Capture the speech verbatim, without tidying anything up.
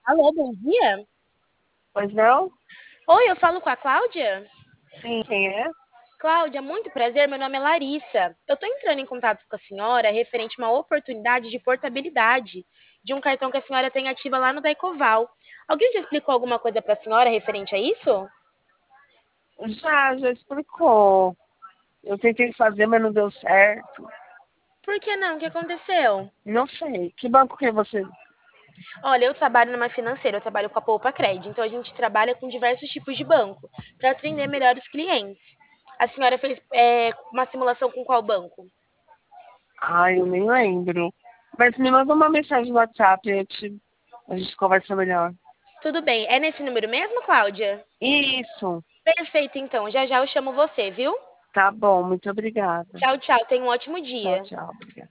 Alô, bom dia. Pois não? Oi, eu falo com a Cláudia? Sim, quem é? Cláudia, muito prazer, meu nome é Larissa. Eu estou entrando em contato com a senhora referente a uma oportunidade de portabilidade de um cartão que a senhora tem ativa lá no Daicoval. Alguém já explicou alguma coisa para a senhora referente a isso? Já, já explicou. Eu tentei fazer, mas não deu certo. Por que não? O que aconteceu? Não sei. Que banco que é você? Olha, eu trabalho numa financeira, eu trabalho com a Poupa Cred, então a gente trabalha com diversos tipos de banco para atender melhor os clientes. A senhora fez é, uma simulação com qual banco? Ai, eu nem lembro. Mas me manda uma mensagem no WhatsApp e eu te... a gente conversa melhor. Tudo bem, é nesse número mesmo, Cláudia? Isso. Perfeito, então. Já já eu chamo você, viu? Tá bom, muito obrigada. Tchau, tchau. Tenha um ótimo Tchau, dia. tchau. Obrigada.